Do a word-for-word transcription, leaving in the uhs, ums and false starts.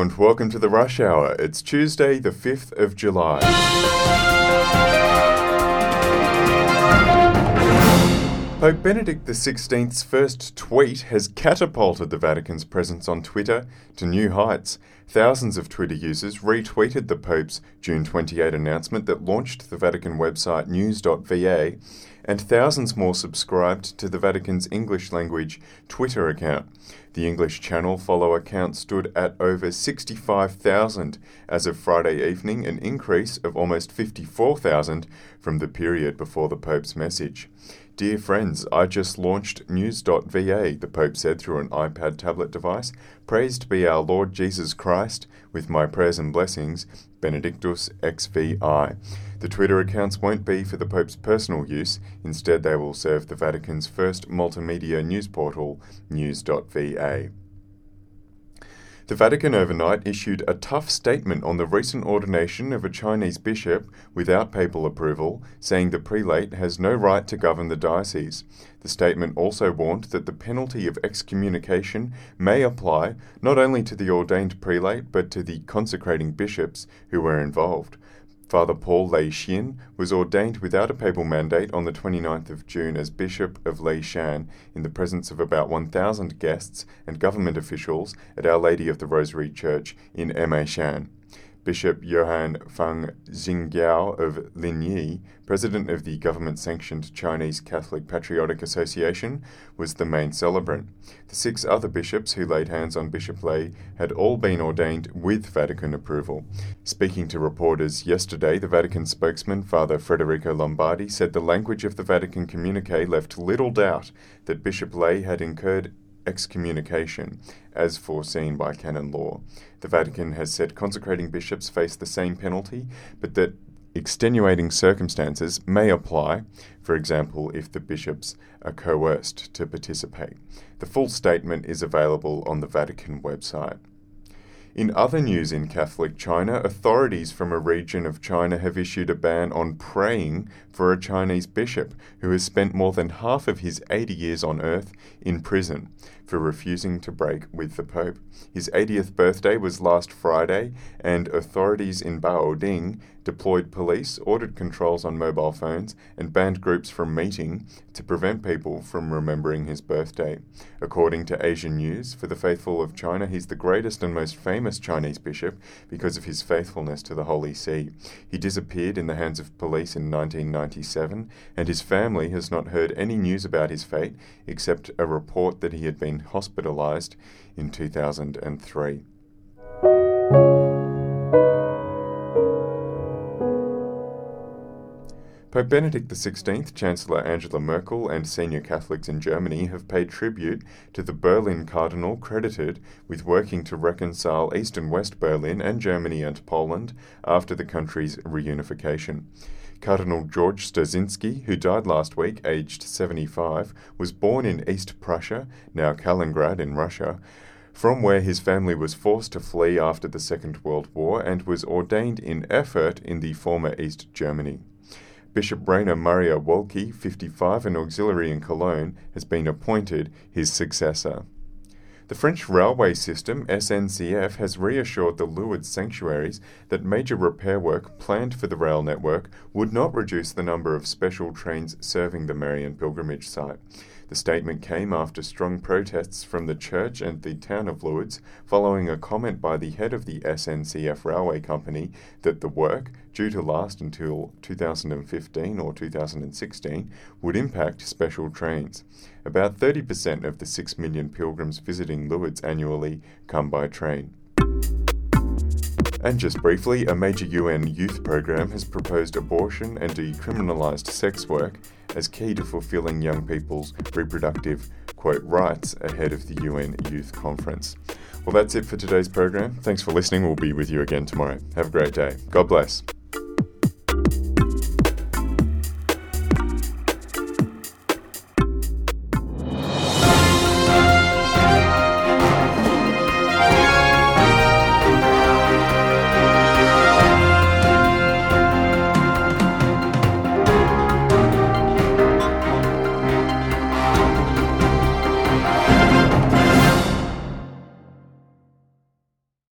and welcome to the Rush Hour. It's Tuesday, the fifth of July. Pope Benedict the sixteenth's first tweet has catapulted the Vatican's presence on Twitter to new heights. Thousands of Twitter users retweeted the Pope's June twenty-eighth announcement that launched the Vatican website news dot v a, and thousands more subscribed to the Vatican's English-language Twitter account. The English channel follower count stood at over sixty-five thousand as of Friday evening, an increase of almost fifty-four thousand from the period before the Pope's message. "Dear friends, I just launched news dot v a, the Pope said through an iPad tablet device. Praised be our Lord Jesus Christ. With my prayers and blessings, Benedictus ex vi." The Twitter accounts won't be for the Pope's personal use. Instead, they will serve the Vatican's first multimedia news portal, news dot v a. The Vatican overnight issued a tough statement on the recent ordination of a Chinese bishop without papal approval, saying the prelate has no right to govern the diocese. The statement also warned that the penalty of excommunication may apply not only to the ordained prelate but to the consecrating bishops who were involved. Father Paul Leixin was ordained without a papal mandate on the twenty-ninth of June as Bishop of Leishan in the presence of about one thousand guests and government officials at Our Lady of the Rosary Church in Meishan. Bishop Johann Fang Xingjiao of Linyi, president of the government-sanctioned Chinese Catholic Patriotic Association, was the main celebrant. The six other bishops who laid hands on Bishop Lei had all been ordained with Vatican approval. Speaking to reporters yesterday, the Vatican spokesman, Father Federico Lombardi, said the language of the Vatican communique left little doubt that Bishop Lei had incurred excommunication, as foreseen by canon law. The Vatican has said consecrating bishops face the same penalty, but that extenuating circumstances may apply, for example, if the bishops are coerced to participate. The full statement is available on the Vatican website. In other news in Catholic China, authorities from a region of China have issued a ban on praying for a Chinese bishop who has spent more than half of his eighty years on earth in prison for refusing to break with the Pope. His eightieth birthday was last Friday, and authorities in Baoding deployed police, ordered controls on mobile phones, and banned groups from meeting to prevent people from remembering his birthday. According to Asian News, for the faithful of China, he's the greatest and most famous Chinese bishop because of his faithfulness to the Holy See. He disappeared in the hands of police in nineteen ninety-seven, and his family has not heard any news about his fate except a report that he had been hospitalized in two thousand three. Pope Benedict the sixteenth, Chancellor Angela Merkel, and senior Catholics in Germany have paid tribute to the Berlin Cardinal credited with working to reconcile East and West Berlin and Germany and Poland after the country's reunification. Cardinal George Staszynski, who died last week, aged seventy-five, was born in East Prussia, now Kaliningrad in Russia, from where his family was forced to flee after the Second World War, and was ordained in Erfurt in the former East Germany. Bishop Rainer Maria Wolke, fifty-five, an auxiliary in Cologne, has been appointed his successor. The French railway system, S N C F, has reassured the Lourdes sanctuaries that major repair work planned for the rail network would not reduce the number of special trains serving the Marian pilgrimage site. The statement came after strong protests from the church and the town of Lourdes, following a comment by the head of the S N C F railway company that the work, due to last until two thousand fifteen or two thousand sixteen, would impact special trains. About thirty percent of the six million pilgrims visiting Lourdes annually come by train. And just briefly, a major U N youth program has proposed abortion and decriminalised sex work as key to fulfilling young people's reproductive, quote, rights ahead of the U N Youth Conference. Well, that's it for today's program. Thanks for listening. We'll be with you again tomorrow. Have a great day. God bless.